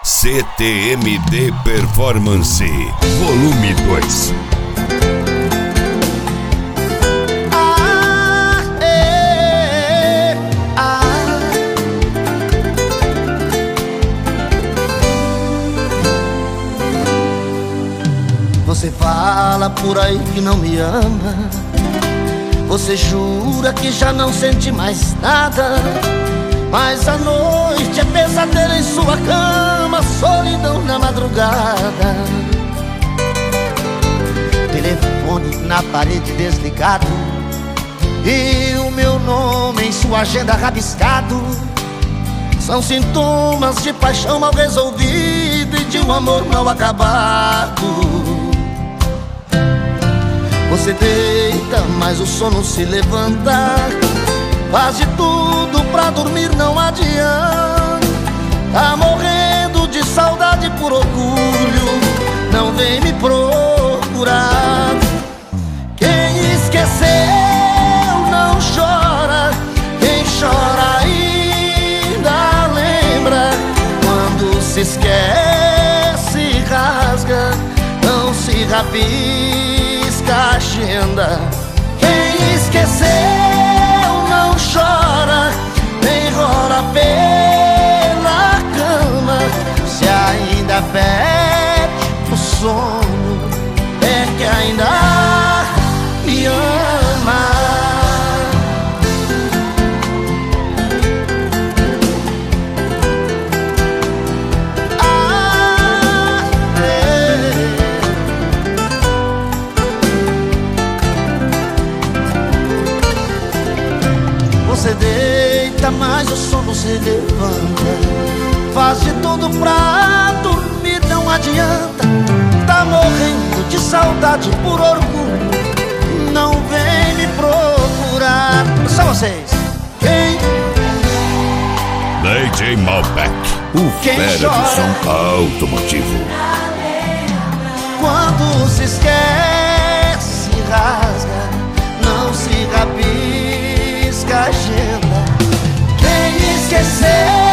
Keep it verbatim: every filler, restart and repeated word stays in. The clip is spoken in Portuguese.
C T M D Performance Volume dois. Ah, é, ah. Você fala por aí que não me ama. Você jura que já não sente mais nada. Mas a noite é pesadelo em sua cama, solidão na madrugada. Telefone na parede desligado e o meu nome em sua agenda rabiscado. São sintomas de paixão mal resolvida e de um amor mal acabado. Você deita, mas o sono se levanta. Faz de tudo pra dormir, não adianta. Tá morrendo de saudade por orgulho, não vem me procurar. Quem esqueceu não chora, quem chora ainda lembra. Quando se esquece rasga, não se rabisca a agenda. Quem esqueceu não chora, nem rola pela cama. Se ainda perde o sono, é que ainda me ama. Ah, é. Você deita, mas o sono se levanta. Faz de tudo pra dormir, não adianta. Tá morrendo de saudade por orgulho, não vem me procurar. Só vocês. Quem? D J Malbec, o Quem fera chora? do som automotivo. Quando se esquece, rasga, não se rabisca a agenda. Quem esqueceu